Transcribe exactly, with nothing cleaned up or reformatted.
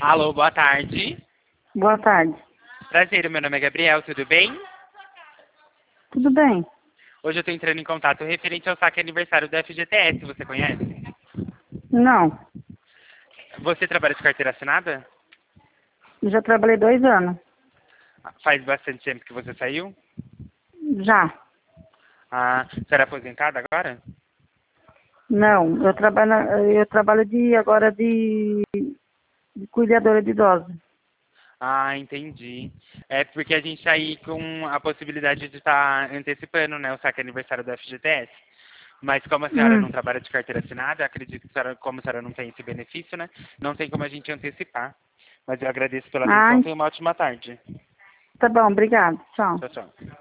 Alô, boa tarde. Boa tarde. Prazer, meu nome é Gabriel, tudo bem? Tudo bem? Hoje eu estou entrando em contato referente ao saque aniversário do F G T S, você conhece? Não. Você trabalha de carteira assinada? Eu já trabalhei dois anos. Faz bastante tempo que você saiu? Já. Ah, você era aposentada agora? Não. Eu trabalho, eu trabalho de, agora de, de cuidadora de idosos. Ah, entendi. É porque a gente está aí com a possibilidade de estar antecipando, né, o saque aniversário do F G T S. Mas como a senhora Hum. não trabalha de carteira assinada, acredito que a senhora, como a senhora não tem esse benefício, né, não tem como a gente antecipar. Mas eu agradeço pela atenção, Ai, tenha uma ótima tarde. tá bom. Obrigado. Tchau. Tchau, tchau.